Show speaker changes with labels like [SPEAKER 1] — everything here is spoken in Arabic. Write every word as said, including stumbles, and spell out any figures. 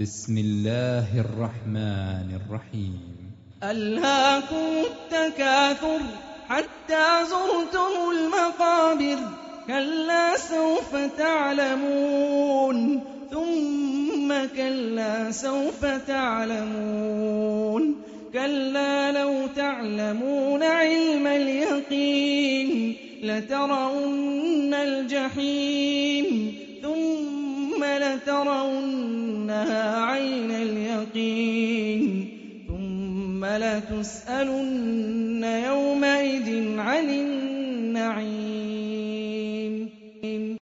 [SPEAKER 1] بسم الله الرحمن الرحيم.
[SPEAKER 2] ألهاكم التكاثر حتى زرتم المقابر كلا سوف تعلمون ثم كلا سوف تعلمون كلا لو تعلمون علم اليقين لترون الجحيم ثم لترونها عين اليقين ثم لتسألن يومئذ عن النعيم.